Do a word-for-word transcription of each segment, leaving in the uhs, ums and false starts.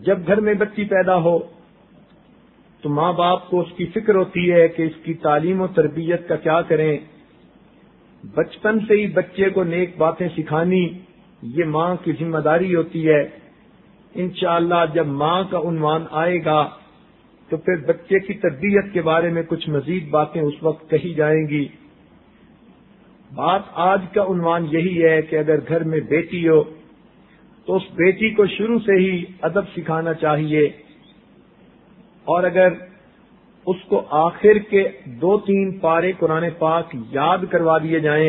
جب گھر میں بچی پیدا ہو تو ماں باپ کو اس کی فکر ہوتی ہے کہ اس کی تعلیم و تربیت کا کیا کریں. بچپن سے ہی بچے کو نیک باتیں سکھانی یہ ماں کی ذمہ داری ہوتی ہے. انشاءاللہ جب ماں کا عنوان آئے گا تو پھر بچے کی تربیت کے بارے میں کچھ مزید باتیں اس وقت کہی جائیں گی. بات آج کا عنوان یہی ہے کہ اگر گھر میں بیٹی ہو تو اس بیٹی کو شروع سے ہی ادب سکھانا چاہیے، اور اگر اس کو آخر کے دو تین پارے قرآن پاک یاد کروا دیے جائیں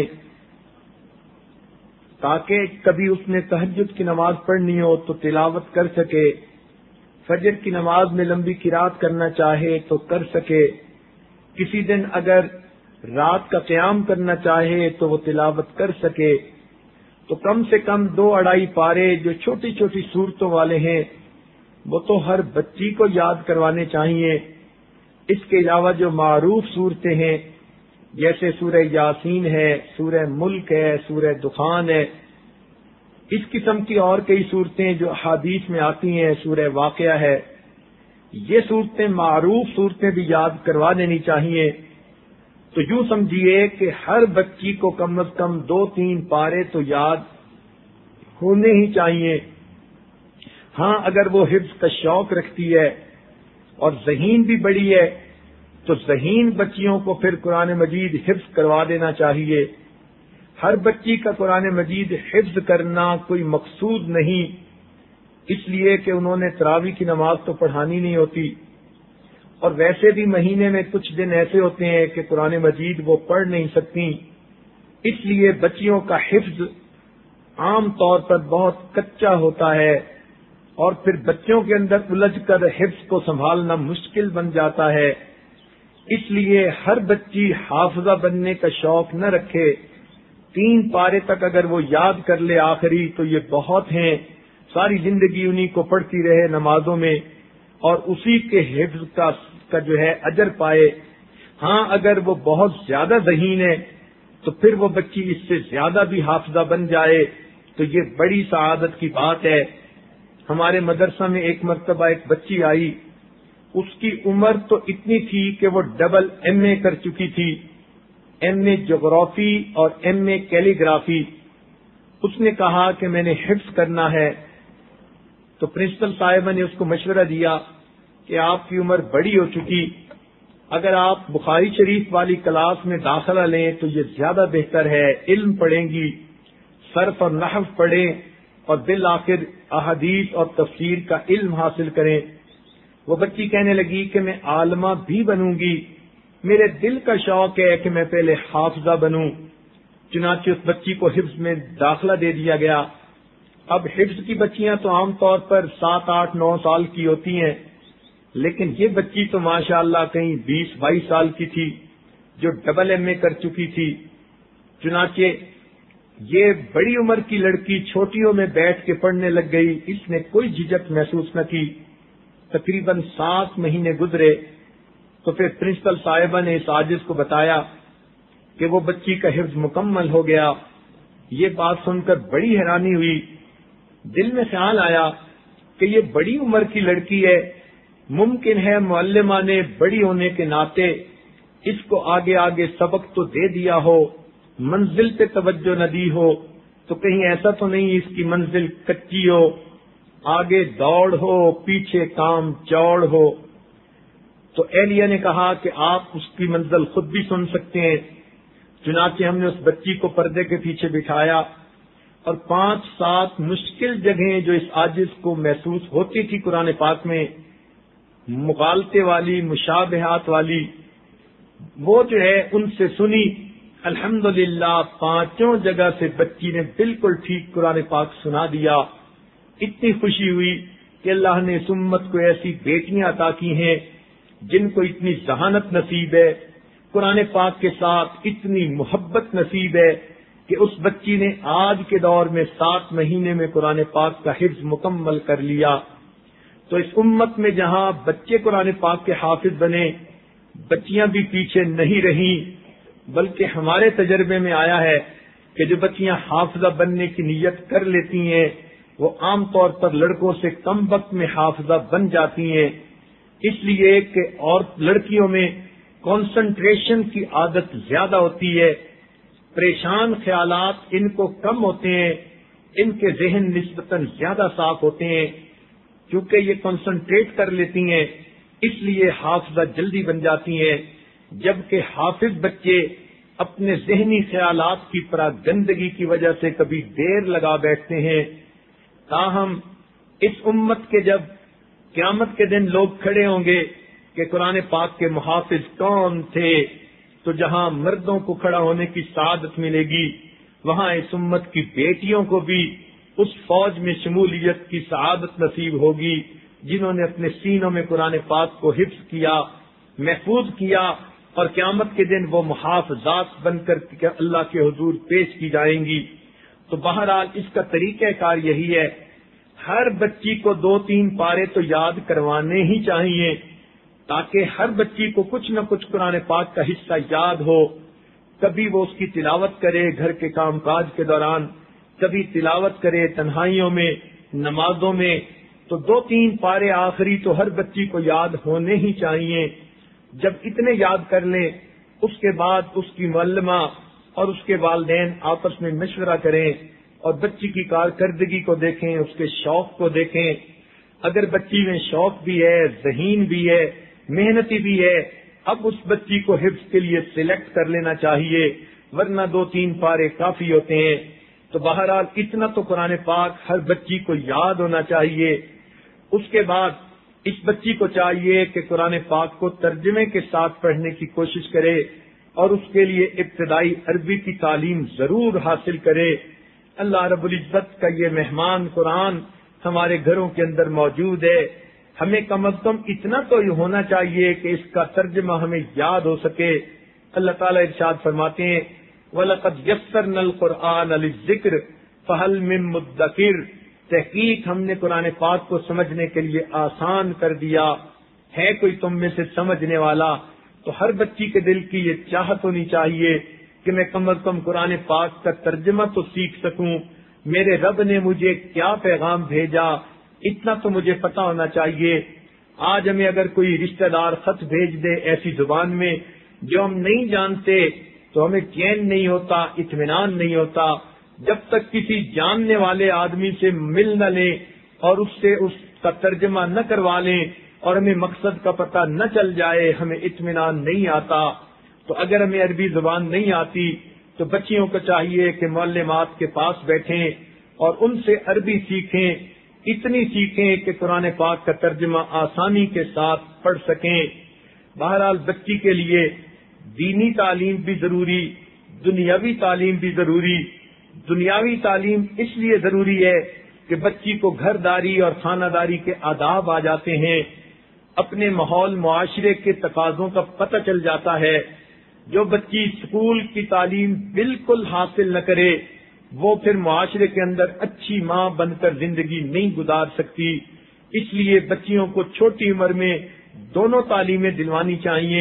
تاکہ کبھی اس نے تہجد کی نماز پڑھنی ہو تو تلاوت کر سکے، فجر کی نماز میں لمبی قرات کرنا چاہے تو کر سکے، کسی دن اگر رات کا قیام کرنا چاہے تو وہ تلاوت کر سکے، تو کم سے کم دو اڑائی پارے جو چھوٹی چھوٹی صورتوں والے ہیں وہ تو ہر بچی کو یاد کروانے چاہیے. اس کے علاوہ جو معروف صورتیں ہیں جیسے سورہ یاسین ہے، سورہ ملک ہے، سورہ دخان ہے، اس قسم کی اور کئی صورتیں جو احادیث میں آتی ہیں، سورہ واقعہ ہے، یہ صورتیں معروف صورتیں بھی یاد کروا دینی چاہیے. تو یوں سمجھیے کہ ہر بچی کو کم از کم دو تین پارے تو یاد ہونے ہی چاہیے. ہاں اگر وہ حفظ کا شوق رکھتی ہے اور ذہین بھی بڑی ہے تو ذہین بچیوں کو پھر قرآن مجید حفظ کروا دینا چاہیے. ہر بچی کا قرآن مجید حفظ کرنا کوئی مقصود نہیں، اس لیے کہ انہوں نے تراویح کی نماز تو پڑھانی نہیں ہوتی، اور ویسے بھی مہینے میں کچھ دن ایسے ہوتے ہیں کہ قرآن مجید وہ پڑھ نہیں سکتی. اس لیے بچیوں کا حفظ عام طور پر بہت کچا ہوتا ہے، اور پھر بچوں کے اندر الجھ کر حفظ کو سنبھالنا مشکل بن جاتا ہے. اس لیے ہر بچی حافظہ بننے کا شوق نہ رکھے. تین پارے تک اگر وہ یاد کر لے آخری تو یہ بہت ہیں، ساری زندگی انہی کو پڑھتی رہے نمازوں میں اور اسی کے حفظ کا, کا جو ہے اجر پائے. ہاں اگر وہ بہت زیادہ ذہین ہے تو پھر وہ بچی اس سے زیادہ بھی حافظہ بن جائے تو یہ بڑی سعادت کی بات ہے. ہمارے مدرسہ میں ایک مرتبہ ایک بچی آئی، اس کی عمر تو اتنی تھی کہ وہ ڈبل ایم اے کر چکی تھی، ایم اے جغرافی اور ایم اے کیلیگرافی. اس نے کہا کہ میں نے حفظ کرنا ہے، تو پرنسپل صاحبہ نے اس کو مشورہ دیا کہ آپ کی عمر بڑی ہو چکی، اگر آپ بخاری شریف والی کلاس میں داخلہ لیں تو یہ زیادہ بہتر ہے، علم پڑھیں گی، صرف اور نحو پڑھیں اور بالآخر احادیث اور تفسیر کا علم حاصل کریں. وہ بچی کہنے لگی کہ میں عالمہ بھی بنوں گی، میرے دل کا شوق ہے کہ میں پہلے حافظہ بنوں. چنانچہ اس بچی کو حفظ میں داخلہ دے دیا گیا. اب حفظ کی بچیاں تو عام طور پر سات آٹھ نو سال کی ہوتی ہیں، لیکن یہ بچی تو ماشاءاللہ کہیں بیس بائیس سال کی تھی جو ڈبل ایم اے کر چکی تھی. چنانچہ یہ بڑی عمر کی لڑکی چھوٹیوں میں بیٹھ کے پڑھنے لگ گئی، اس نے کوئی جھجک محسوس نہ کی. تقریباً سات مہینے گزرے تو پھر پرنسپل صاحبہ نے اس عاجز کو بتایا کہ وہ بچی کا حفظ مکمل ہو گیا. یہ بات سن کر بڑی حیرانی ہوئی، دل میں خیال آیا کہ یہ بڑی عمر کی لڑکی ہے، ممکن ہے معلمہ نے بڑی ہونے کے ناطے اس کو آگے آگے سبق تو دے دیا ہو، منزل پہ توجہ نہ دی ہو، تو کہیں ایسا تو نہیں اس کی منزل کچی ہو، آگے دوڑ ہو پیچھے کام چوڑ ہو. تو اہلیہ نے کہا کہ آپ اس کی منزل خود بھی سن سکتے ہیں. چنانچہ ہم نے اس بچی کو پردے کے پیچھے بٹھایا اور پانچ سات مشکل جگہیں جو اس عاجز کو محسوس ہوتی تھی قرآن پاک میں، مغالطے والی مشابہات والی، وہ جو ہے ان سے سنی. الحمدللہ پانچوں جگہ سے بچی نے بالکل ٹھیک قرآن پاک سنا دیا. اتنی خوشی ہوئی کہ اللہ نے اس امت کو ایسی بیٹیاں عطا کی ہیں جن کو اتنی ذہانت نصیب ہے، قرآن پاک کے ساتھ اتنی محبت نصیب ہے کہ اس بچی نے آج کے دور میں سات مہینے میں قرآن پاک کا حفظ مکمل کر لیا. تو اس امت میں جہاں بچے قرآن پاک کے حافظ بنے، بچیاں بھی پیچھے نہیں رہیں، بلکہ ہمارے تجربے میں آیا ہے کہ جو بچیاں حافظہ بننے کی نیت کر لیتی ہیں وہ عام طور پر لڑکوں سے کم وقت میں حافظہ بن جاتی ہیں، اس لیے کہ اور لڑکیوں میں کنسنٹریشن کی عادت زیادہ ہوتی ہے، پریشان خیالات ان کو کم ہوتے ہیں، ان کے ذہن نسبتاً زیادہ صاف ہوتے ہیں، کیونکہ یہ کنسنٹریٹ کر لیتی ہیں، اس لیے حافظہ جلدی بن جاتی ہیں، جبکہ حافظ بچے اپنے ذہنی خیالات کی پراگندگی کی وجہ سے کبھی دیر لگا بیٹھتے ہیں۔ تاہم اس امت کے جب قیامت کے دن لوگ کھڑے ہوں گے کہ قرآن پاک کے محافظ کون تھے، تو جہاں مردوں کو کھڑا ہونے کی سعادت ملے گی، وہاں اس امت کی بیٹیوں کو بھی اس فوج میں شمولیت کی سعادت نصیب ہوگی جنہوں نے اپنے سینوں میں قرآن پاک کو حفظ کیا، محفوظ کیا، اور قیامت کے دن وہ محافظات بن کر اللہ کے حضور پیش کی جائیں گی۔ تو بہرحال اس کا طریقہ کار یہی ہے، ہر بچی کو دو تین پارے تو یاد کروانے ہی چاہیے تاکہ ہر بچی کو کچھ نہ کچھ قرآن پاک کا حصہ یاد ہو، کبھی وہ اس کی تلاوت کرے گھر کے کام کاج کے دوران، کبھی تلاوت کرے تنہائیوں میں، نمازوں میں، تو دو تین پارے آخری تو ہر بچی کو یاد ہونے ہی چاہیے۔ جب اتنے یاد کر لیں، اس کے بعد اس کی معلمہ اور اس کے والدین آپس میں مشورہ کریں اور بچی کی کارکردگی کو دیکھیں، اس کے شوق کو دیکھیں۔ اگر بچی میں شوق بھی ہے، ذہین بھی ہے، محنتی بھی ہے، اب اس بچی کو حفظ کے لیے سلیکٹ کر لینا چاہیے، ورنہ دو تین پارے کافی ہوتے ہیں۔ تو بہرحال اتنا تو قرآن پاک ہر بچی کو یاد ہونا چاہیے۔ اس کے بعد اس بچی کو چاہیے کہ قرآن پاک کو ترجمے کے ساتھ پڑھنے کی کوشش کرے اور اس کے لیے ابتدائی عربی کی تعلیم ضرور حاصل کرے۔ اللہ رب العزت کا یہ مہمان قرآن ہمارے گھروں کے اندر موجود ہے، ہمیں کم از کم اتنا تو یہ ہونا چاہیے کہ اس کا ترجمہ ہمیں یاد ہو سکے۔ اللہ تعالیٰ ارشاد فرماتے ہیں وَلَقَدْ يَسَّرْنَا الْقُرْآنَ لِلذِّكْرِ فَهَلْ مِن مُدَّكِرٍ، تحقیق ہم نے قرآن پاک کو سمجھنے کے لیے آسان کر دیا، ہے کوئی تم میں سے سمجھنے والا؟ تو ہر بچی کے دل کی یہ چاہت ہونی چاہیے کہ میں کم از کم قرآن پاک کا ترجمہ تو سیکھ سکوں، میرے رب نے مجھے کیا پیغام بھیجا اتنا تو مجھے پتا ہونا چاہیے۔ آج ہمیں اگر کوئی رشتہ دار خط بھیج دے ایسی زبان میں جو ہم نہیں جانتے تو ہمیں چین نہیں ہوتا، اطمینان نہیں ہوتا، جب تک کسی جاننے والے آدمی سے مل نہ لیں اور اس سے اس کا ترجمہ نہ کروا لیں اور ہمیں مقصد کا پتہ نہ چل جائے، ہمیں اطمینان نہیں آتا۔ تو اگر ہمیں عربی زبان نہیں آتی تو بچیوں کو چاہیے کہ معلمات کے پاس بیٹھیں اور ان سے عربی سیکھیں، اتنی سیکھیں کہ قرآن پاک کا ترجمہ آسانی کے ساتھ پڑھ سکیں۔ بہرحال بچی کے لیے دینی تعلیم بھی ضروری، دنیاوی تعلیم بھی ضروری۔ دنیاوی تعلیم اس لیے ضروری ہے کہ بچی کو گھر داری اور خانہ داری کے آداب آ جاتے ہیں، اپنے ماحول معاشرے کے تقاضوں کا پتہ چل جاتا ہے۔ جو بچی اسکول کی تعلیم بالکل حاصل نہ کرے وہ پھر معاشرے کے اندر اچھی ماں بن کر زندگی نہیں گزار سکتی، اس لیے بچیوں کو چھوٹی عمر میں دونوں تعلیمیں دلوانی چاہیے۔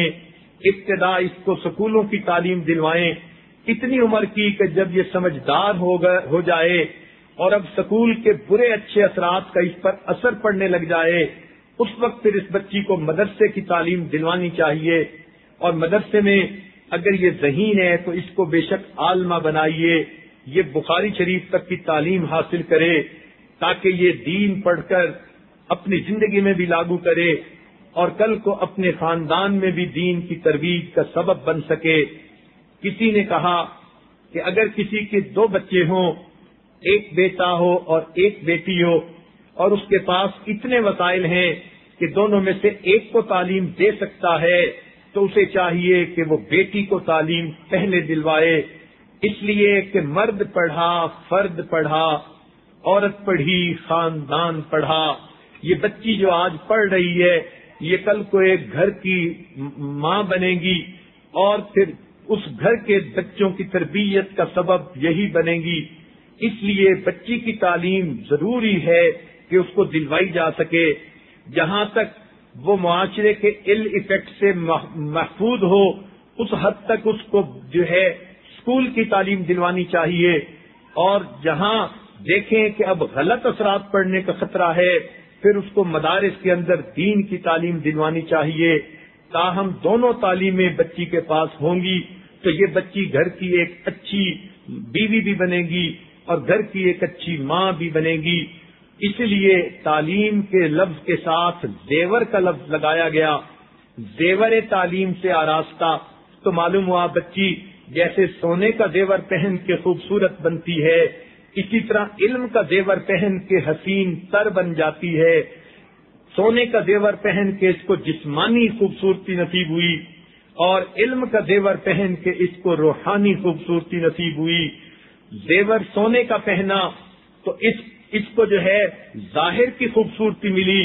ابتدا اس کو سکولوں کی تعلیم دلوائیں اتنی عمر کی کہ جب یہ سمجھدار ہو جائے اور اب سکول کے برے اچھے اثرات کا اس پر اثر پڑنے لگ جائے، اس وقت پھر اس بچی کو مدرسے کی تعلیم دلوانی چاہیے، اور مدرسے میں اگر یہ ذہین ہے تو اس کو بے شک عالمہ بنائیے، یہ بخاری شریف تک کی تعلیم حاصل کرے تاکہ یہ دین پڑھ کر اپنی زندگی میں بھی لاگو کرے اور کل کو اپنے خاندان میں بھی دین کی ترویج کا سبب بن سکے۔ کسی نے کہا کہ اگر کسی کے دو بچے ہوں، ایک بیٹا ہو اور ایک بیٹی ہو، اور اس کے پاس اتنے وسائل ہیں کہ دونوں میں سے ایک کو تعلیم دے سکتا ہے، تو اسے چاہیے کہ وہ بیٹی کو تعلیم پہلے دلوائے، اس لیے کہ مرد پڑھا فرد پڑھا، عورت پڑھی خاندان پڑھا۔ یہ بچی جو آج پڑھ رہی ہے یہ کل کو ایک گھر کی ماں بنے گی اور پھر اس گھر کے بچوں کی تربیت کا سبب یہی بنے گی۔ اس لیے بچی کی تعلیم ضروری ہے کہ اس کو دلوائی جا سکے، جہاں تک وہ معاشرے کے ال ایفیکٹ سے محفوظ ہو اس حد تک اس کو جو ہے اسکول کی تعلیم دلوانی چاہیے، اور جہاں دیکھیں کہ اب غلط اثرات پڑنے کا خطرہ ہے، پھر اس کو مدارس کے اندر دین کی تعلیم دلوانی چاہیے۔ تاہم دونوں تعلیمیں بچی کے پاس ہوں گی تو یہ بچی گھر کی ایک اچھی بیوی بھی بنے گی اور گھر کی ایک اچھی ماں بھی بنے گی۔ اس لیے تعلیم کے لفظ کے ساتھ زیور کا لفظ لگایا گیا، زیور تعلیم سے آراستہ، تو معلوم ہوا بچی جیسے سونے کا زیور پہن کے خوبصورت بنتی ہے، اسی طرح علم کا زیور پہن کے حسین تر بن جاتی ہے۔ سونے کا زیور پہن کے اس کو جسمانی خوبصورتی نصیب ہوئی اور علم کا زیور پہن کے اس کو روحانی خوبصورتی نصیب ہوئی۔ زیور سونے کا پہنا تو اس اس کو جو ہے ظاہر کی خوبصورتی ملی،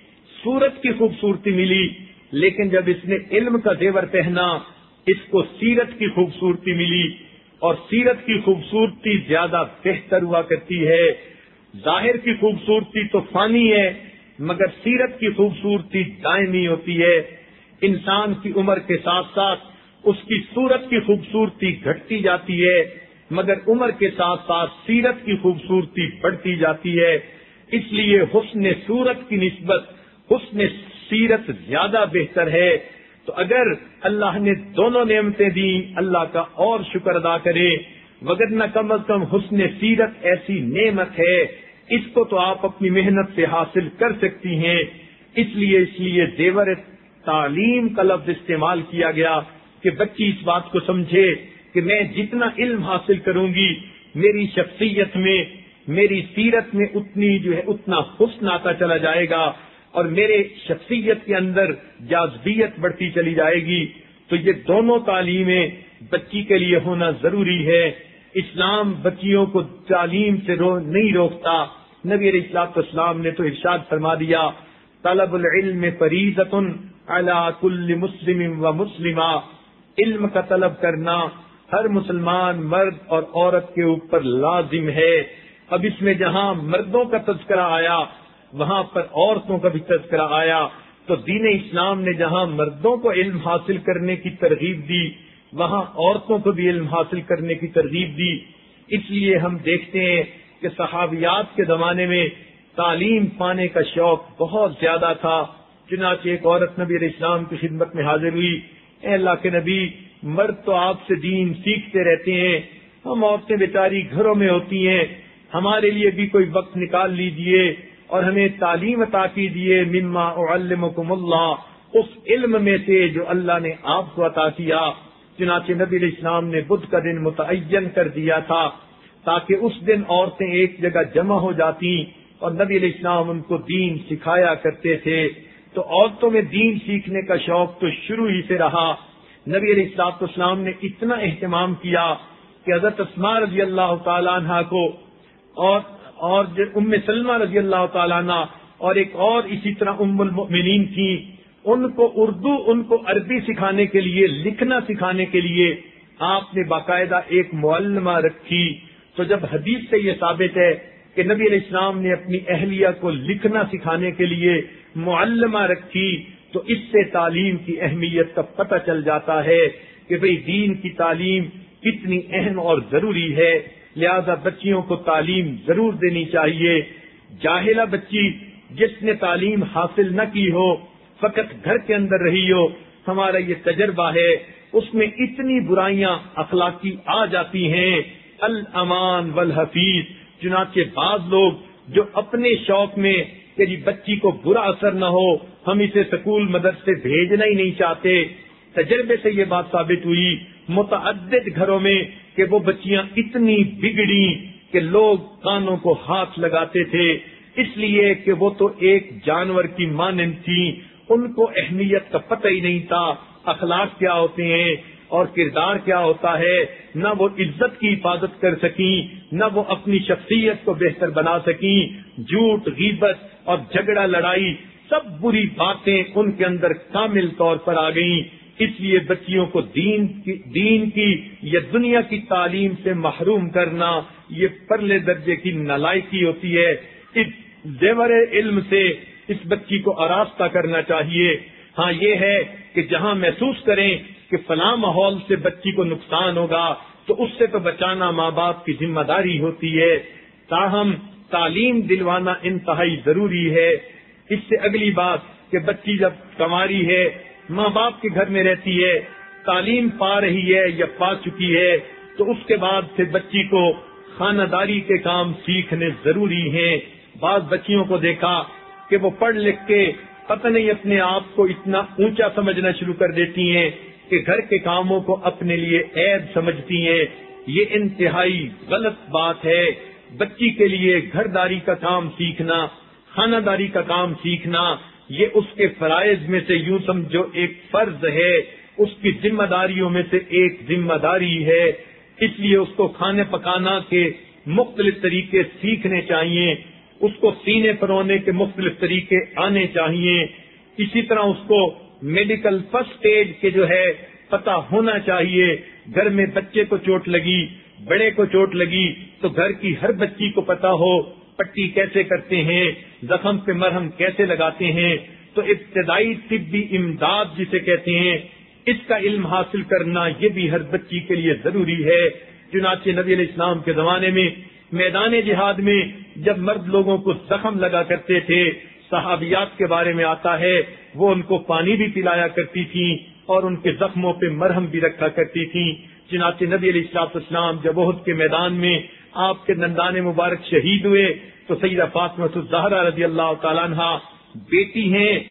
صورت کی خوبصورتی ملی، لیکن جب اس نے علم کا زیور پہنا اس کو سیرت کی خوبصورتی ملی، اور سیرت کی خوبصورتی زیادہ بہتر ہوا کرتی ہے۔ ظاہر کی خوبصورتی تو فانی ہے مگر سیرت کی خوبصورتی دائمی ہوتی ہے۔ انسان کی عمر کے ساتھ ساتھ اس کی صورت کی خوبصورتی گھٹتی جاتی ہے مگر عمر کے ساتھ ساتھ سیرت کی خوبصورتی بڑھتی جاتی ہے۔ اس لیے حسن صورت کی نسبت حسن سیرت زیادہ بہتر ہے۔ تو اگر اللہ نے دونوں نعمتیں دی اللہ کا اور شکر ادا کرے، وگرنہ کم از کم حسن سیرت ایسی نعمت ہے، اس کو تو آپ اپنی محنت سے حاصل کر سکتی ہیں۔ اس لیے اس لیے زیور تعلیم کا لفظ استعمال کیا گیا کہ بچی اس بات کو سمجھے کہ میں جتنا علم حاصل کروں گی میری شخصیت میں میری سیرت میں اتنی جو ہے اتنا حسن آتا چلا جائے گا اور میرے شخصیت کے اندر جاذبیت بڑھتی چلی جائے گی۔ تو یہ دونوں تعلیمیں بچی کے لیے ہونا ضروری ہے۔ اسلام بچیوں کو تعلیم سے رو نہیں روکتا۔ نبی علیہ الصلوۃ والسلام نے تو ارشاد فرما دیا، طلب العلم فریضۃ علی کل مسلم و مسلمہ، علم کا طلب کرنا ہر مسلمان مرد اور عورت کے اوپر لازم ہے۔ اب اس میں جہاں مردوں کا تذکرہ آیا وہاں پر عورتوں کا بھی تذکرہ آیا، تو دین اسلام نے جہاں مردوں کو علم حاصل کرنے کی ترغیب دی وہاں عورتوں کو بھی علم حاصل کرنے کی ترغیب دی۔ اس لیے ہم دیکھتے ہیں کہ صحابیات کے زمانے میں تعلیم پانے کا شوق بہت زیادہ تھا۔ چنانچہ ایک عورت نبی علیہ السلام کی خدمت میں حاضر ہوئی، اے اللہ کے نبی، مرد تو آپ سے دین سیکھتے رہتے ہیں، ہم عورتیں بیچاری گھروں میں ہوتی ہیں، ہمارے لیے بھی کوئی وقت نکال لیجئے اور ہمیں تعلیم عطا کیجیے، مما اعلمکم اللہ، اس علم میں سے جو اللہ نے آپ کو عطا کیا۔ چنانچہ نبی علیہ السلام نے بدھ کا دن متعین کر دیا تھا تاکہ اس دن عورتیں ایک جگہ جمع ہو جاتی اور نبی علیہ السلام ان کو دین سکھایا کرتے تھے۔ تو عورتوں میں دین سیکھنے کا شوق تو شروع ہی سے رہا۔ نبی علیہ الصلوۃ والسلام نے اتنا اہتمام کیا کہ حضرت اسماء رضی اللہ تعالیٰ عنہ کو اور اور ام سلمہ رضی اللہ تعالیٰ عنہ اور ایک اور اسی طرح ام المؤمنین تھیں، ان کو اردو ان کو عربی سکھانے کے لیے لکھنا سکھانے کے لیے آپ نے باقاعدہ ایک معلمہ رکھی۔ تو جب حدیث سے یہ ثابت ہے کہ نبی علیہ السلام نے اپنی اہلیہ کو لکھنا سکھانے کے لیے معلمہ رکھی تو اس سے تعلیم کی اہمیت کا پتہ چل جاتا ہے کہ بھئی دین کی تعلیم کتنی اہم اور ضروری ہے۔ لہذا بچیوں کو تعلیم ضرور دینی چاہیے۔ جاہلہ بچی جس نے تعلیم حاصل نہ کی ہو، فقط گھر کے اندر رہی ہو، ہمارا یہ تجربہ ہے، اس میں اتنی برائیاں اخلاقی آ جاتی ہیں، الامان والحفیظ۔ چنانچہ بعض لوگ جو اپنے شوق میں کہ جی بچی کو برا اثر نہ ہو ہم اسے سکول مدرسے بھیجنا ہی نہیں چاہتے، تجربے سے یہ بات ثابت ہوئی متعدد گھروں میں کہ وہ بچیاں اتنی بگڑی کہ لوگ کانوں کو ہاتھ لگاتے تھے، اس لیے کہ وہ تو ایک جانور کی مانند تھیں، ان کو اہمیت کا پتہ ہی نہیں تھا اخلاق کیا ہوتے ہیں اور کردار کیا ہوتا ہے، نہ وہ عزت کی حفاظت کر سکیں، نہ وہ اپنی شخصیت کو بہتر بنا سکیں۔ جھوٹ، غیبت اور جھگڑا لڑائی سب بری باتیں ان کے اندر کامل طور پر آ گئیں۔ اس لیے بچیوں کو دین کی دین کی یا دنیا کی تعلیم سے محروم کرنا یہ پرلے درجے کی نالائکی ہوتی ہے۔ اس زیور علم سے اس بچی کو آراستہ کرنا چاہیے۔ ہاں یہ ہے کہ جہاں محسوس کریں کہ فلاں ماحول سے بچی کو نقصان ہوگا تو اس سے تو بچانا ماں باپ کی ذمہ داری ہوتی ہے۔ تاہم تعلیم دلوانا انتہائی ضروری ہے۔ اس سے اگلی بات کہ بچی جب کنواری ہے، ماں باپ کے گھر میں رہتی ہے، تعلیم پا رہی ہے یا پا چکی ہے، تو اس کے بعد سے بچی کو خانہ داری کے کام سیکھنے ضروری ہیں۔ بعض بچیوں کو دیکھا کہ وہ پڑھ لکھ کے پتہ نہیں اپنے آپ کو اتنا اونچا سمجھنا شروع کر دیتی ہیں کہ گھر کے کاموں کو اپنے لیے عیب سمجھتی ہیں۔ یہ انتہائی غلط بات ہے۔ بچی کے لیے گھر داری کا کام سیکھنا، خانہ داری کا کام سیکھنا، یہ اس کے فرائض میں سے یوں سمجھو ایک فرض ہے، اس کی ذمہ داریوں میں سے ایک ذمہ داری ہے۔ اس لیے اس کو کھانے پکانا کے مختلف طریقے سیکھنے چاہیے، اس کو سینے پرونے کے مختلف طریقے آنے چاہیے۔ اسی طرح اس کو میڈیکل فرسٹ ایڈ کے جو ہے پتہ ہونا چاہیے۔ گھر میں بچے کو چوٹ لگی، بڑے کو چوٹ لگی تو گھر کی ہر بچی کو پتہ ہو پٹی کیسے کرتے ہیں، زخم پہ مرہم کیسے لگاتے ہیں۔ تو ابتدائی طبی امداد جسے کہتے ہیں، اس کا علم حاصل کرنا یہ بھی ہر بچی کے لیے ضروری ہے۔ چنانچہ نبی علیہ السلام کے زمانے میں میدان جہاد میں جب مرد لوگوں کو زخم لگا کرتے تھے، صحابیات کے بارے میں آتا ہے وہ ان کو پانی بھی پلایا کرتی تھیں اور ان کے زخموں پہ مرہم بھی رکھا کرتی تھیں۔ چنانچہ نبی علیہ السلام جب احد کے میدان میں آپ کے دندان مبارک شہید ہوئے تو سیدہ فاطمہ الزہرا رضی اللہ تعالیٰ عنہا بیٹی ہیں